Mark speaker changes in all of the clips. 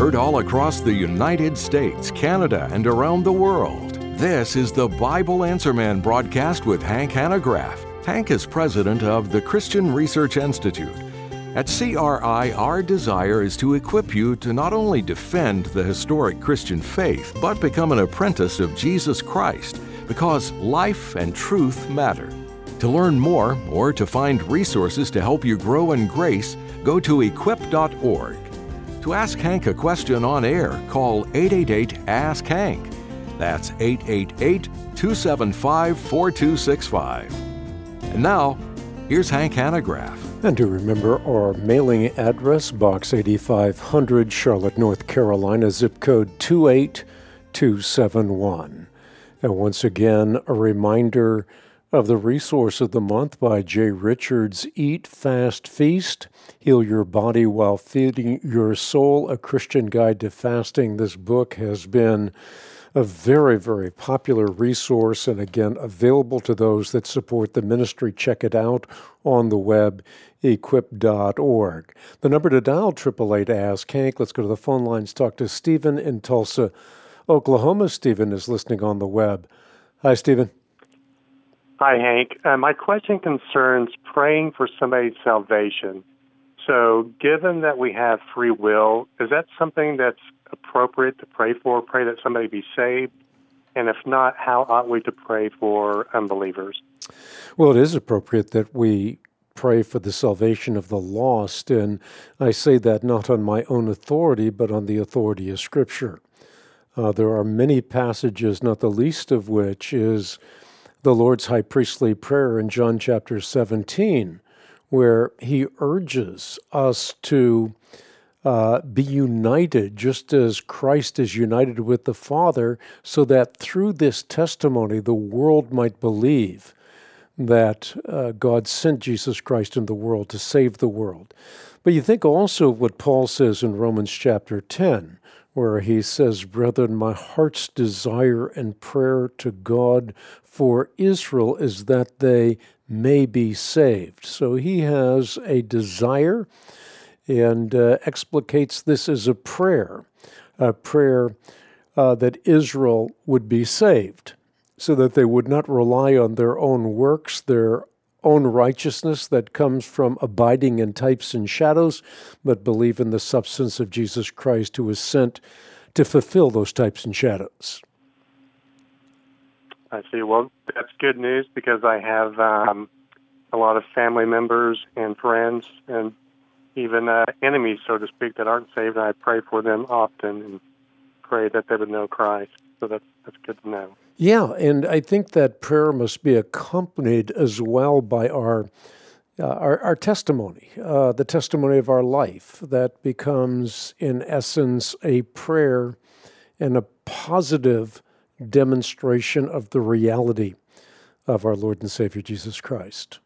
Speaker 1: heard all across the United States, Canada, and around the world. This is the Bible Answer Man broadcast with Hank Hanegraaff. Hank is president of the Christian Research Institute. At CRI, our desire is to equip you to not only defend the historic Christian faith, but become an apprentice of Jesus Christ, because life and truth matter. To learn more or to find resources to help you grow in grace, go to equip.org. To ask Hank a question on air, call 888-ASK-HANK. That's 888-275-4265. And now, here's Hank Hanegraaff.
Speaker 2: And to remember our mailing address, Box 8500, Charlotte, North Carolina, zip code 28271. And once again, a reminder of the resource of the month by Jay Richards, Eat, Fast, Feast, Heal Your Body While Feeding Your Soul, A Christian Guide to Fasting. This book has been a very, very popular resource, and again, available to those that support the ministry. Check it out on the web, equip.org. The number to dial, 888-ASK-HANK. Let's go to the phone lines, talk to Stephen in Tulsa, Oklahoma. Stephen is listening on the web. Hi, Stephen.
Speaker 3: Hi, Hank. My question concerns praying for somebody's salvation. So given that we have free will, is that something that's appropriate to pray for, pray that somebody be saved? And if not, how ought we to pray for unbelievers?
Speaker 2: Well, it is appropriate that we pray for the salvation of the lost, and I say that not on my own authority, but on the authority of Scripture. There are many passages, not the least of which is the Lord's high priestly prayer in John chapter 17, where he urges us to be united just as Christ is united with the Father, so that through this testimony the world might believe that God sent Jesus Christ in the world to save the world. But you think also of what Paul says in Romans chapter 10, where he says, "Brethren, my heart's desire and prayer to God for Israel is that they may be saved." So he has a desire and explicates this as a prayer that Israel would be saved, so that they would not rely on their own works, their own righteousness that comes from abiding in types and shadows, but believe in the substance of Jesus Christ, who was sent to fulfill those types and shadows.
Speaker 3: I see. Well, that's good news, because I have a lot of family members and friends and even enemies, so to speak, that aren't saved. I pray for them often and pray that they would know Christ. So that's good to know.
Speaker 2: Yeah, and I think that prayer must be accompanied as well by our testimony, the testimony of our life. That becomes, in essence, a prayer and a positive demonstration of the reality of our Lord and Savior Jesus Christ.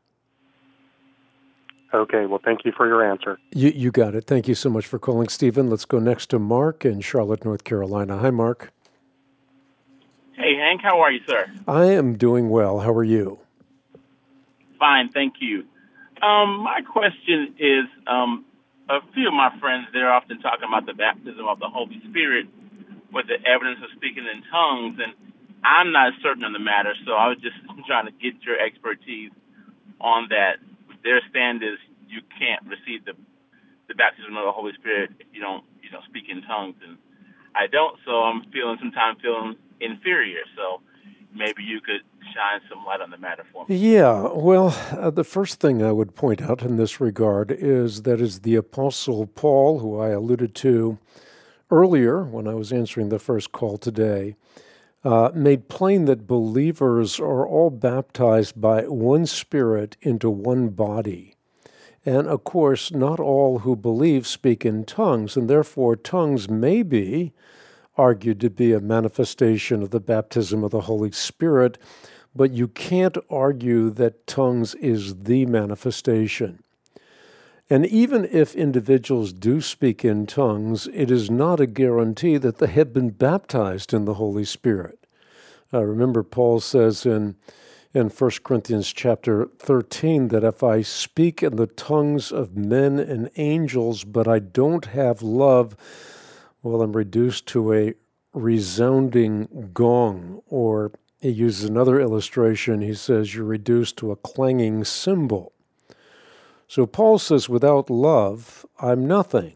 Speaker 3: Okay, well, thank you for your answer.
Speaker 2: You got it. Thank you so much for calling, Stephen. Let's go next to Mark in Charlotte, North Carolina. Hi, Mark.
Speaker 4: Hey, Hank, how are you, sir?
Speaker 2: I am doing well. How are you?
Speaker 4: Fine, thank you. My question is, a few of my friends, they're often talking about the baptism of the Holy Spirit with the evidence of speaking in tongues, and I'm not certain on the matter, so I was just trying to get your expertise on that. Their stand is you can't receive the baptism of the Holy Spirit if you don't speak in tongues, and I don't, so I'm sometimes feeling inferior, so maybe you could shine some light on the matter for me.
Speaker 2: Yeah, well, the first thing I would point out in this regard is that is the Apostle Paul, who I alluded to earlier when I was answering the first call today, made plain that believers are all baptized by one Spirit into one body. And, of course, not all who believe speak in tongues, and therefore tongues may be argued to be a manifestation of the baptism of the Holy Spirit, but you can't argue that tongues is the manifestation. And even if individuals do speak in tongues, it is not a guarantee that they have been baptized in the Holy Spirit. Remember, Paul says in 1 Corinthians chapter 13 that if I speak in the tongues of men and angels, but I don't have love, Well, I'm reduced to a resounding gong, or he uses another illustration. He says, you're reduced to a clanging cymbal. So Paul says, without love, I'm nothing.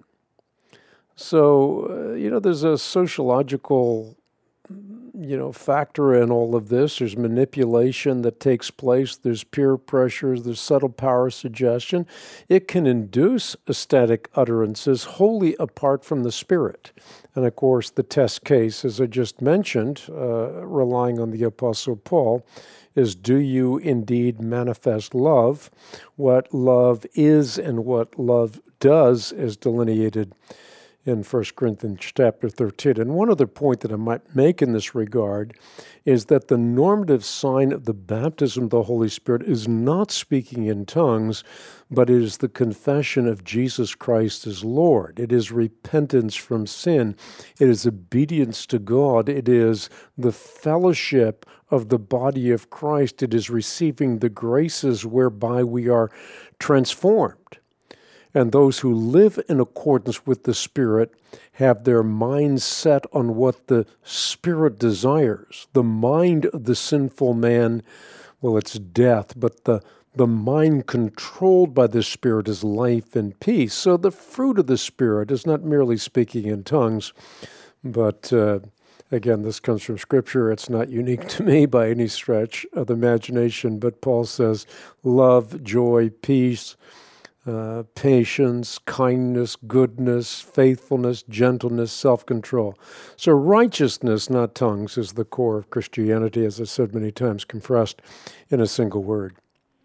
Speaker 2: So, there's a sociological, factor in all of this. There's manipulation that takes place. There's peer pressures. There's subtle power suggestion. It can induce ecstatic utterances wholly apart from the Spirit. And of course, the test case, as I just mentioned, relying on the Apostle Paul, is, do you indeed manifest love? What love is and what love does is delineated in 1 Corinthians chapter 13. And one other point that I might make in this regard is that the normative sign of the baptism of the Holy Spirit is not speaking in tongues, but it is the confession of Jesus Christ as Lord. It is repentance from sin. It is obedience to God. It is the fellowship of the body of Christ. It is receiving the graces whereby we are transformed. And those who live in accordance with the Spirit have their minds set on what the Spirit desires. The mind of the sinful man, well, it's death, but the mind controlled by the Spirit is life and peace. So the fruit of the Spirit is not merely speaking in tongues, but again, this comes from Scripture. It's not unique to me by any stretch of the imagination, but Paul says love, joy, peace, patience, kindness, goodness, faithfulness, gentleness, self-control. So righteousness, not tongues, is the core of Christianity, as I said many times, compressed in a single word.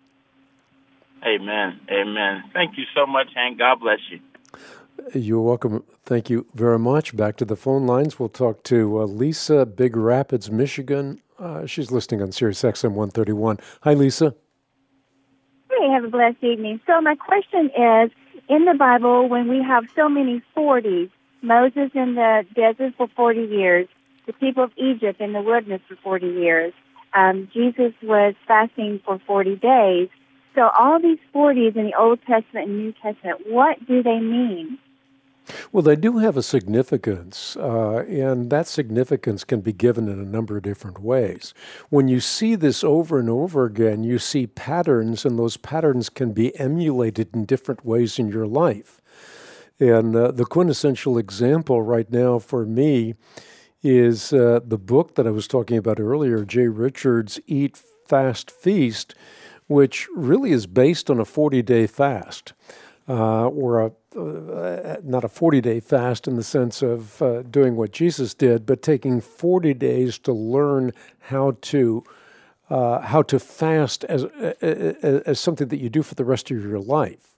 Speaker 4: Amen. Amen. Thank you so much, Hank. God bless you.
Speaker 2: You're welcome. Thank you very much. Back to the phone lines. We'll talk to Lisa, Big Rapids, Michigan. She's listening on Sirius XM 131. Hi, Lisa.
Speaker 5: Hey, have a blessed evening. So my question is, in the Bible, when we have so many 40s, Moses in the desert for 40 years, the people of Egypt in the wilderness for 40 years, Jesus was fasting for 40 days. So all these 40s in the Old Testament and New Testament, what do they mean?
Speaker 2: Well, they do have a significance, and that significance can be given in a number of different ways. When you see this over and over again, you see patterns, and those patterns can be emulated in different ways in your life. And the quintessential example right now for me is the book that I was talking about earlier, Jay Richards' Eat, Fast, Feast, which really is based on a 40-day fast, or not a 40-day fast in the sense of doing what Jesus did, but taking 40 days to learn how to fast as something that you do for the rest of your life.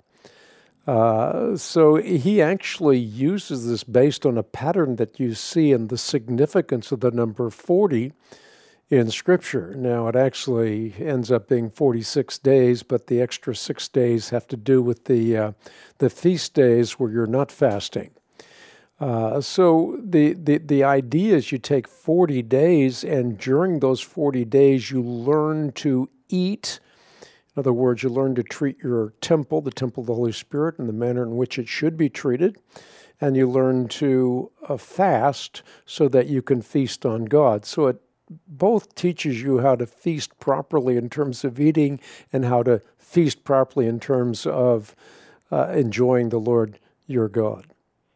Speaker 2: So he actually uses this based on a pattern that you see in the significance of the number 40 in Scripture. Now, it actually ends up being 46 days, but the extra 6 days have to do with the feast days where you're not fasting. So the idea is you take 40 days, and during those 40 days, you learn to eat. In other words, you learn to treat your temple, the temple of the Holy Spirit, in the manner in which it should be treated. And you learn to fast so that you can feast on God. So it both teaches you how to feast properly in terms of eating and how to feast properly in terms of enjoying the Lord your God.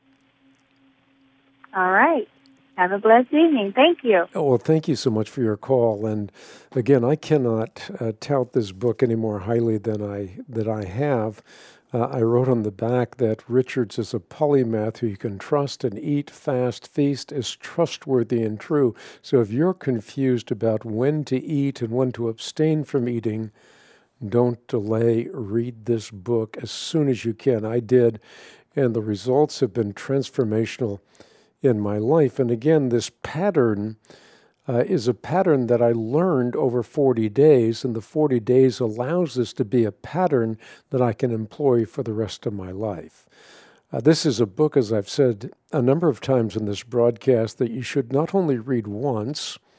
Speaker 5: All right. Have a blessed evening. Thank you.
Speaker 2: Oh, well, thank you so much for your call. And again, I cannot tout this book any more highly than I have. I wrote on the back that Richards is a polymath who you can trust, and Eat, Fast, Feast is trustworthy and true. So if you're confused about when to eat and when to abstain from eating, don't delay. Read this book as soon as you can. I did, and the results have been transformational in my life. And again, this pattern is a pattern that I learned over 40 days, and the 40 days allows this to be a pattern that I can employ for the rest of my life. This is a book, as I've said a number of times in this broadcast, that you should not only read once,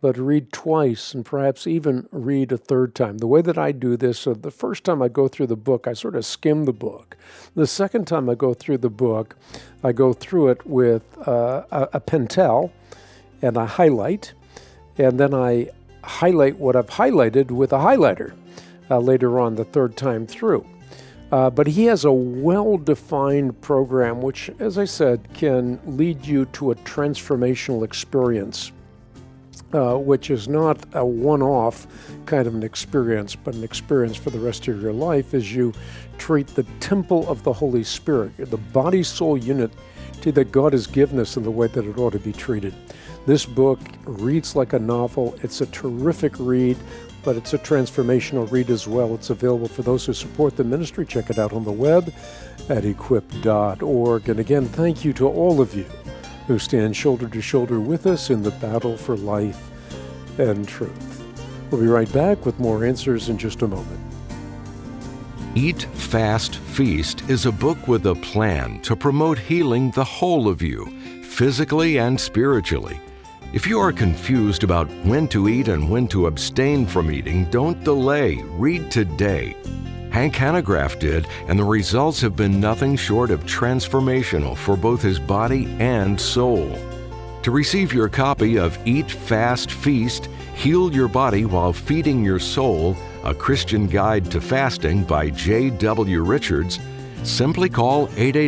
Speaker 2: but read twice and perhaps even read a third time. The way that I do this, the first time I go through the book, I sort of skim the book. The second time I go through the book, I go through it with a Pentel, and I highlight, and then I highlight what I've highlighted with a highlighter later on the third time through. But he has a well-defined program which, as I said, can lead you to a transformational experience, which is not a one-off kind of an experience, but an experience for the rest of your life as you treat the temple of the Holy Spirit, the body-soul unity that God has given us in the way that it ought to be treated. This book reads like a novel. It's a terrific read, but it's a transformational read as well. It's available for those who support the ministry. Check it out on the web at equip.org. And again, thank you to all of you who stand shoulder to shoulder with us in the battle for life and truth. We'll be right back with more answers in just a moment.
Speaker 1: Eat, Fast, Feast is a book with a plan to promote healing the whole of you, physically and spiritually. If you are confused about when to eat and when to abstain from eating, don't delay. Read today. Hank Hanegraaff did, and the results have been nothing short of transformational for both his body and soul. To receive your copy of Eat, Fast, Feast, Heal Your Body While Feeding Your Soul, A Christian Guide to Fasting by J.W. Richards, simply call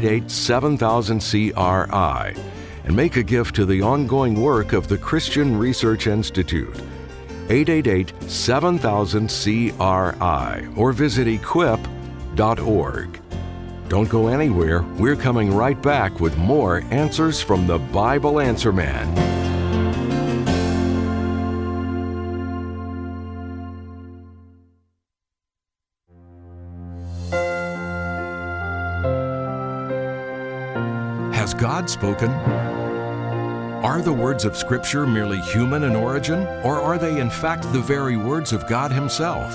Speaker 1: 888-7000-CRI and make a gift to the ongoing work of the Christian Research Institute. 888-7000-CRI or visit equip.org. Don't go anywhere. We're coming right back with more answers from the Bible Answer Man. Has God spoken? Are the words of Scripture merely human in origin, or are they in fact the very words of God Himself?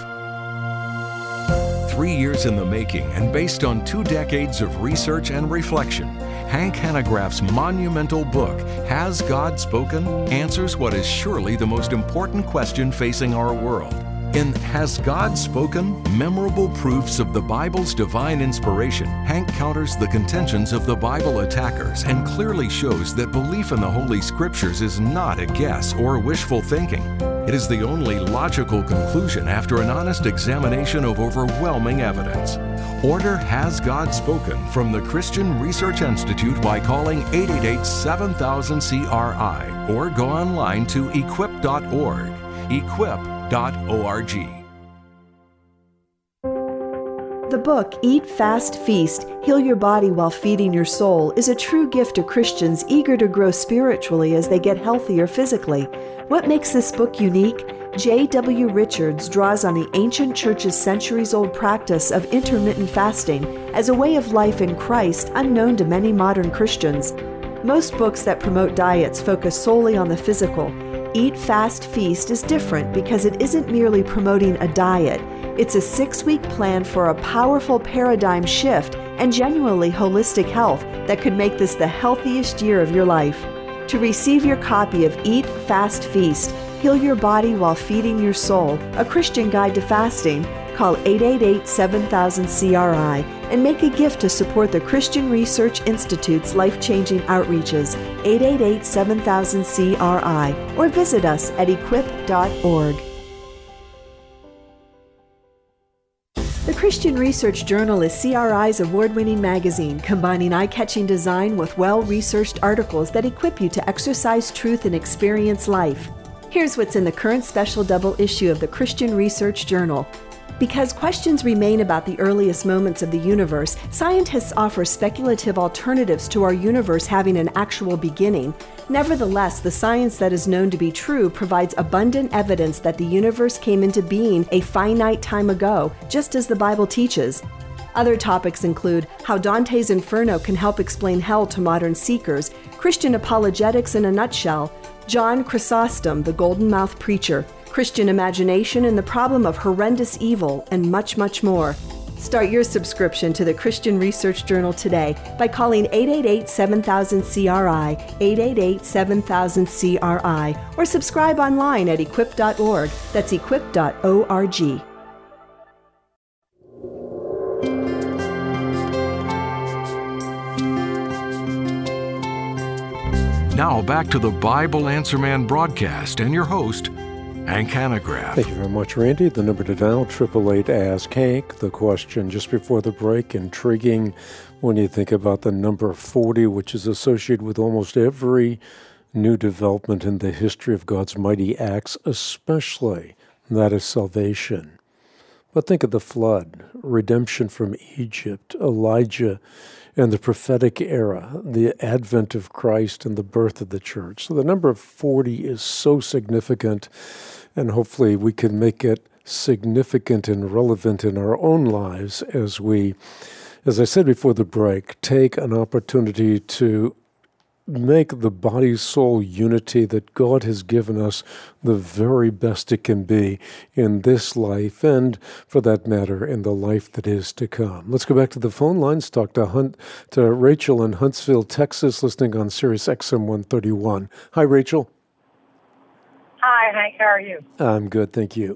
Speaker 1: 3 years in the making and based on 2 decades of research and reflection, Hank Hanegraaff's monumental book, Has God Spoken?, answers what is surely the most important question facing our world. In Has God Spoken? Memorable Proofs of the Bible's Divine Inspiration, Hank counters the contentions of the Bible attackers and clearly shows that belief in the Holy Scriptures is not a guess or wishful thinking. It is the only logical conclusion after an honest examination of overwhelming evidence. Order Has God Spoken from the Christian Research Institute by calling 888-7000-CRI or go online to equip.org. Equip.org.
Speaker 6: The book, Eat, Fast, Feast, Heal Your Body While Feeding Your Soul, is a true gift to Christians eager to grow spiritually as they get healthier physically. What makes this book unique? J.W. Richards draws on the ancient church's centuries-old practice of intermittent fasting as a way of life in Christ unknown to many modern Christians. Most books that promote diets focus solely on the physical. Eat, Fast, Feast is different because it isn't merely promoting a diet. It's a 6-week plan for a powerful paradigm shift and genuinely holistic health that could make this the healthiest year of your life. To receive your copy of Eat, Fast, Feast, Heal Your Body While Feeding Your Soul, A Christian Guide to Fasting, call 888-7000-CRI and make a gift to support the Christian Research Institute's life-changing outreaches, 888-7000-CRI, or visit us at equip.org. The Christian Research Journal is CRI's award-winning magazine, combining eye-catching design with well-researched articles that equip you to exercise truth and experience life. Here's what's in the current special double issue of the Christian Research Journal. Because questions remain about the earliest moments of the universe, scientists offer speculative alternatives to our universe having an actual beginning. Nevertheless, the science that is known to be true provides abundant evidence that the universe came into being a finite time ago, just as the Bible teaches. Other topics include how Dante's Inferno can help explain hell to modern seekers, Christian apologetics in a nutshell, John Chrysostom, the golden-mouthed preacher, Christian imagination and the problem of horrendous evil, and much, much more. Start your subscription to the Christian Research Journal today by calling 888-7000-CRI, 888-7000-CRI, or subscribe online at equip.org. That's equip.org.
Speaker 1: Now back to the Bible Answer Man broadcast and your host, Hank Hanegraaff.
Speaker 2: Thank you very much, Randy. The number to dial, 888-ASK-HANK. The question just before the break, intriguing when you think about the number 40, which is associated with almost every new development in the history of God's mighty acts, especially that is salvation. But think of the flood, redemption from Egypt, Elijah, and the prophetic era, the advent of Christ and the birth of the church. So the number 40 is so significant, and hopefully we can make it significant and relevant in our own lives as we, as I said before the break, take an opportunity to make the body-soul unity that God has given us the very best it can be in this life and, for that matter, in the life that is to come. Let's go back to the phone lines, talk to Rachel in Huntsville, Texas, listening on Sirius XM 131. Hi, Rachel.
Speaker 7: Hi, Hank. How are you?
Speaker 2: I'm good, thank you.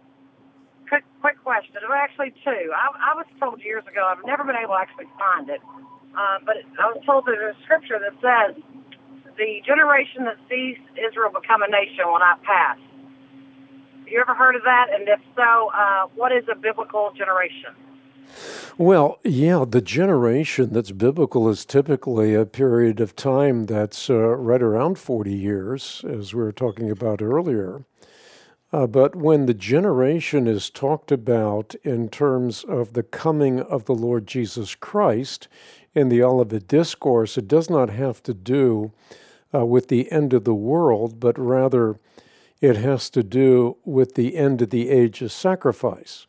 Speaker 7: Quick question. Well, actually, two. I was told years ago, I've never been able to actually find it, but I was told there's a scripture that says, the generation that sees Israel become a nation will not pass. You ever heard of that? And if so, what is a biblical generation?
Speaker 2: Well, yeah, the generation that's biblical is typically a period of time that's right around 40 years, as we were talking about earlier. But when the generation is talked about in terms of the coming of the Lord Jesus Christ in the Olivet Discourse, it does not have to do with the end of the world, but rather it has to do with the end of the age of sacrifice.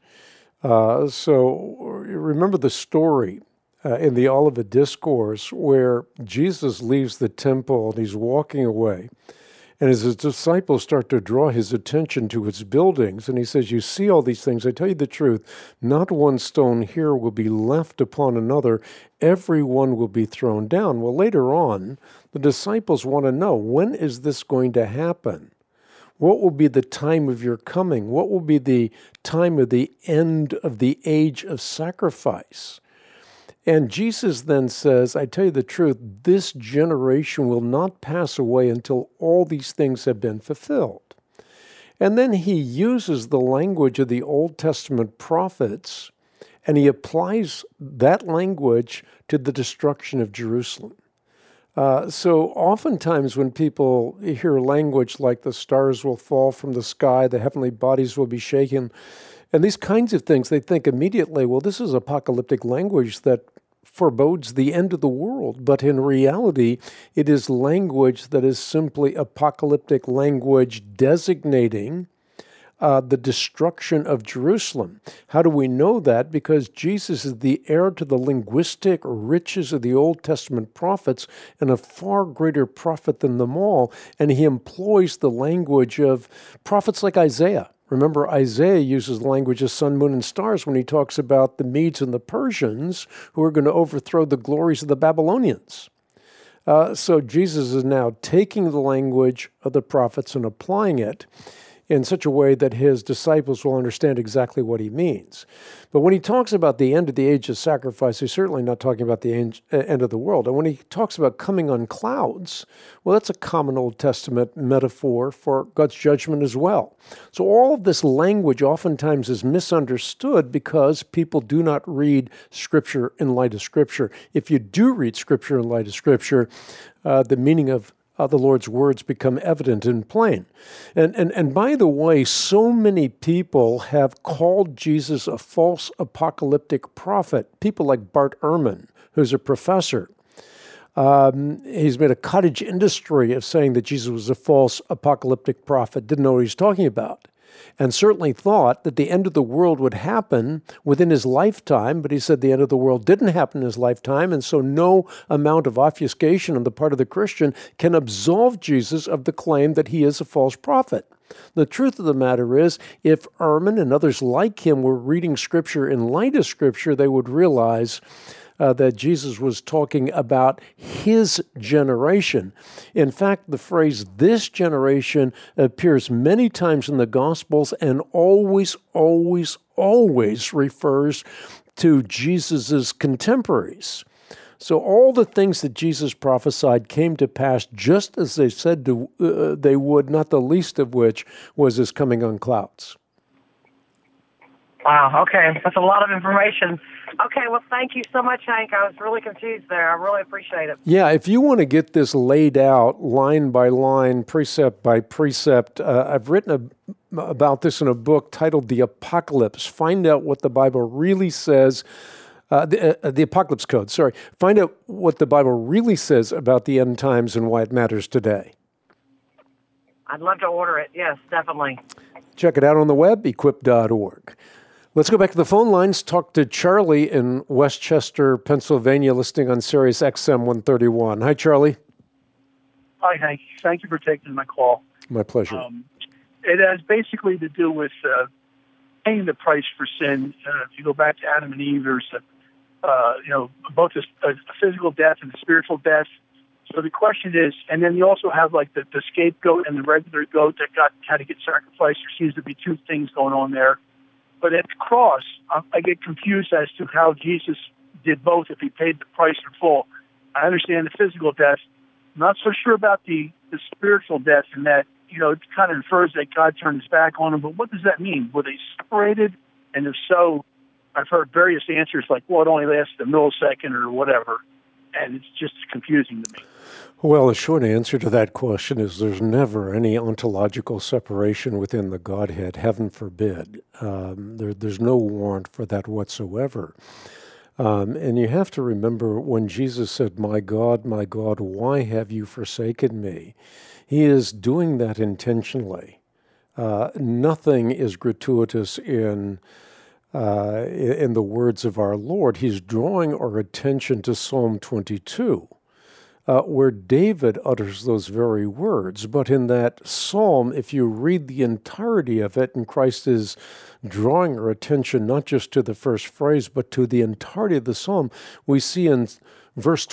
Speaker 2: So remember the story in the Olivet Discourse where Jesus leaves the temple and he's walking away. And as his disciples start to draw his attention to its buildings, and he says, you see all these things, I tell you the truth, not one stone here will be left upon another, every one will be thrown down. Well, later on, the disciples want to know, when is this going to happen? What will be the time of your coming? What will be the time of the end of the age of sacrifice? And Jesus then says, I tell you the truth, this generation will not pass away until all these things have been fulfilled. And then he uses the language of the Old Testament prophets, and he applies that language to the destruction of Jerusalem. So oftentimes when people hear language like the stars will fall from the sky, the heavenly bodies will be shaken, and these kinds of things, they think immediately, well, this is apocalyptic language that forebodes the end of the world. But in reality, it is language that is simply apocalyptic language designating the destruction of Jerusalem. How do we know that? Because Jesus is the heir to the linguistic riches of the Old Testament prophets and a far greater prophet than them all. And he employs the language of prophets like Isaiah. Remember, Isaiah uses the language of sun, moon, and stars when he talks about the Medes and the Persians who are going to overthrow the glories of the Babylonians. So Jesus is now taking the language of the prophets and applying it in such a way that his disciples will understand exactly what he means. But when he talks about the end of the age of sacrifice, he's certainly not talking about the end of the world. And when he talks about coming on clouds, well, that's a common Old Testament metaphor for God's judgment as well. So all of this language oftentimes is misunderstood because people do not read Scripture in light of Scripture. If you do read Scripture in light of Scripture, the meaning of the Lord's words become evident and plain. And by the way, so many people have called Jesus a false apocalyptic prophet. People like Bart Ehrman, who's a professor. He's made a cottage industry of saying that Jesus was a false apocalyptic prophet, didn't know what he was talking about, and certainly thought that the end of the world would happen within his lifetime, but he said the end of the world didn't happen in his lifetime, and so no amount of obfuscation on the part of the Christian can absolve Jesus of the claim that he is a false prophet. The truth of the matter is, if Ehrman and others like him were reading Scripture in light of Scripture, they would realize that Jesus was talking about his generation. In fact, the phrase "this generation" appears many times in the Gospels and always refers to Jesus' contemporaries. So all the things that Jesus prophesied came to pass just as they said they would, not the least of which was his coming on clouds.
Speaker 7: Wow, okay. That's a lot of information. Okay, well, thank you so much, Hank. I was really confused there. I really appreciate it.
Speaker 2: Yeah, if you want to get this laid out line by line, precept by precept, I've written about this in a book titled The Apocalypse. Find out what the Bible really says. The Apocalypse Code, sorry. Find out what the Bible really says about the end times and why it matters today.
Speaker 7: I'd love to order it. Yes, definitely.
Speaker 2: Check it out on the web, equip.org. Let's go back to the phone lines. Talk to Charlie in Westchester, Pennsylvania, listening on Sirius XM 131. Hi, Charlie.
Speaker 8: Hi, Hank. Thank you for taking my call.
Speaker 2: My pleasure.
Speaker 8: It has basically to do with paying the price for sin. If you go back to Adam and Eve, there's both a physical death and a spiritual death. So the question is, and then you also have like the scapegoat and the regular goat that had to get sacrificed. There seems to be two things going on there. But at the cross, I get confused as to how Jesus did both if he paid the price in full. I understand the physical death. I'm not so sure about the spiritual death, and that, it kind of infers that God turned his back on him. But what does that mean? Were they separated? And if so, I've heard various answers like, well, it only lasted a millisecond or whatever. And it's just confusing to me.
Speaker 2: Well, the short answer to that question is there's never any ontological separation within the Godhead, heaven forbid. There's no warrant for that whatsoever. And you have to remember when Jesus said, my God, why have you forsaken me? He is doing that intentionally. Nothing is gratuitous in the words of our Lord. He's drawing our attention to Psalm 22. Where David utters those very words. But in that psalm, if you read the entirety of it, and Christ is drawing our attention not just to the first phrase, but to the entirety of the psalm, we see in verse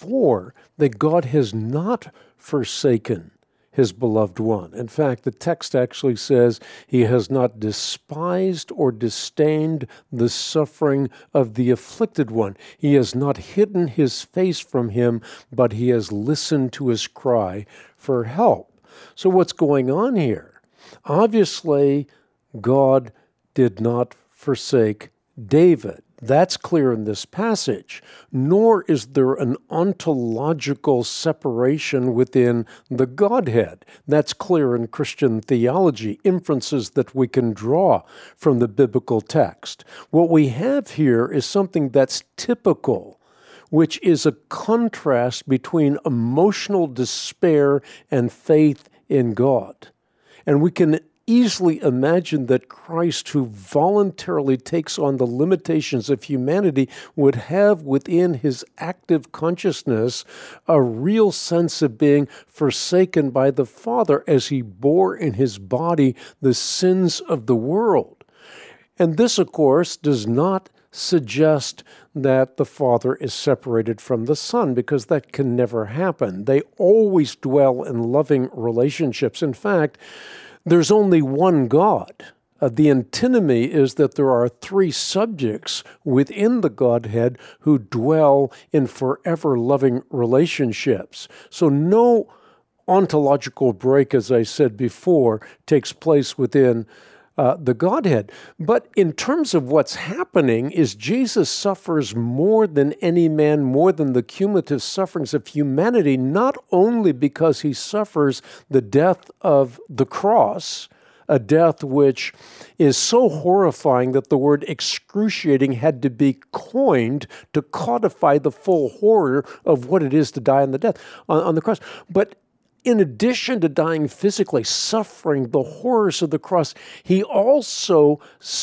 Speaker 2: 24 that God has not forsaken his beloved one. In fact, the text actually says he has not despised or disdained the suffering of the afflicted one. He has not hidden his face from him, but he has listened to his cry for help. So what's going on here? Obviously, God did not forsake David. That's clear in this passage. Nor is there an ontological separation within the Godhead. That's clear in Christian theology, inferences that we can draw from the biblical text. What we have here is something that's typical, which is a contrast between emotional despair and faith in God. And we can easily imagine that Christ, who voluntarily takes on the limitations of humanity, would have within his active consciousness a real sense of being forsaken by the Father as he bore in his body the sins of the world. And this, of course, does not suggest that the Father is separated from the Son, because that can never happen. They always dwell in loving relationships. In fact, there's only one God. The antinomy is that there are three subjects within the Godhead who dwell in forever loving relationships. So no ontological break, as I said before, takes place within the Godhead. But in terms of what's happening is Jesus suffers more than any man, more than the cumulative sufferings of humanity, not only because he suffers the death of the cross, a death which is so horrifying that the word excruciating had to be coined to codify the full horror of what it is to die on the cross. But in addition to dying physically, suffering the horrors of the cross, he also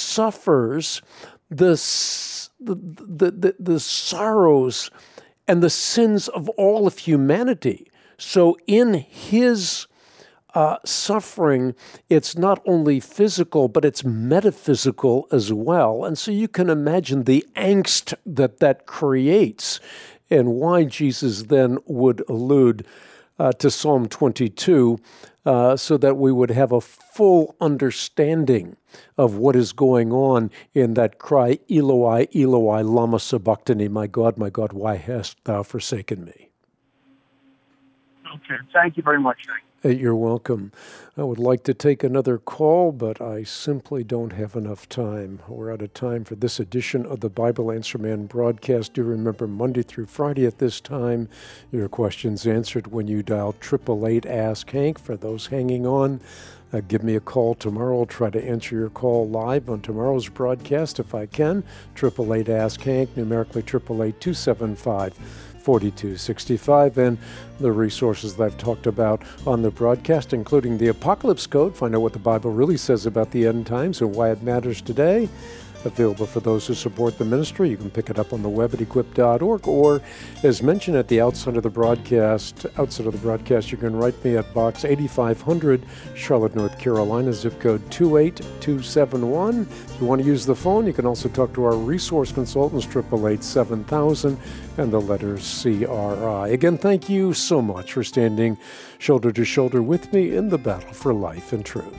Speaker 2: suffers the sorrows and the sins of all of humanity. So in his suffering, it's not only physical, but it's metaphysical as well. And so you can imagine the angst that creates, and why Jesus then would allude to Psalm 22 so that we would have a full understanding of what is going on in that cry, Eloi, Eloi, lama sabachthani, my God, why hast thou forsaken me?
Speaker 8: Okay, thank you very much.
Speaker 2: You're welcome. I would like to take another call, but I simply don't have enough time. We're out of time for this edition of the Bible Answer Man broadcast. Do remember, Monday through Friday at this time, your questions answered when you dial 888-ASK-HANK. For those hanging on, give me a call tomorrow. I'll try to answer your call live on tomorrow's broadcast if I can. 888-ASK-HANK, numerically 888-275-4265, and the resources that I've talked about on the broadcast, including the Apocalypse Code, find out what the Bible really says about the end times and why it matters today. Available for those who support the ministry. You can pick it up on the web at equip.org, or as mentioned at the outset of the broadcast, you can write me at Box 8500, Charlotte, North Carolina, zip code 28271. If you want to use the phone, you can also talk to our resource consultants, 888-7000, and the letters CRI. Again, thank you so much for standing shoulder to shoulder with me in the battle for life and truth.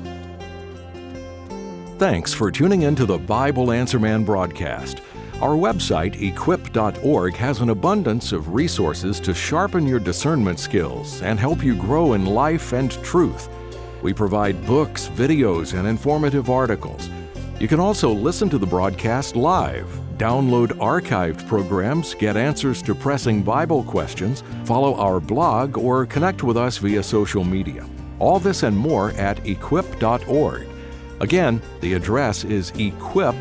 Speaker 1: Thanks for tuning in to the Bible Answer Man broadcast. Our website, equip.org, has an abundance of resources to sharpen your discernment skills and help you grow in life and truth. We provide books, videos, and informative articles. You can also listen to the broadcast live, download archived programs, get answers to pressing Bible questions, follow our blog, or connect with us via social media. All this and more at equip.org. Again, the address is equip.org.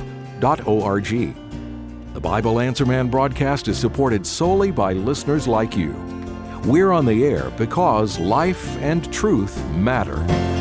Speaker 1: The Bible Answer Man broadcast is supported solely by listeners like you. We're on the air because life and truth matter.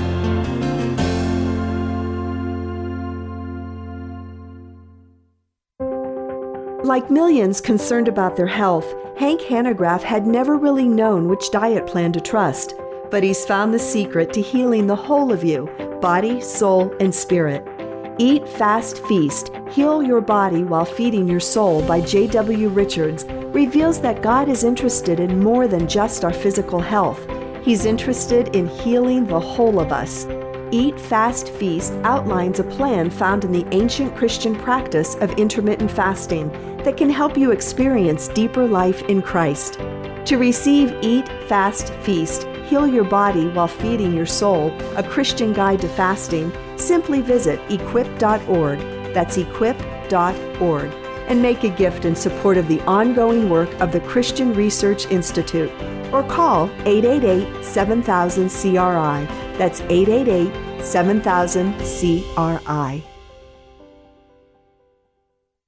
Speaker 6: Like millions concerned about their health, Hank Hanegraaff had never really known which diet plan to trust. But he's found the secret to healing the whole of you, body, soul, and spirit. Eat, Fast, Feast, Heal Your Body While Feeding Your Soul by J.W. Richards reveals that God is interested in more than just our physical health. He's interested in healing the whole of us. Eat, Fast, Feast outlines a plan found in the ancient Christian practice of intermittent fasting that can help you experience deeper life in Christ. To receive Eat, Fast, Feast, Heal Your Body While Feeding Your Soul, a Christian guide to fasting, simply visit equip.org. That's equip.org. And make a gift in support of the ongoing work of the Christian Research Institute. Or call 888-7000-CRI. That's 888-7000-CRI.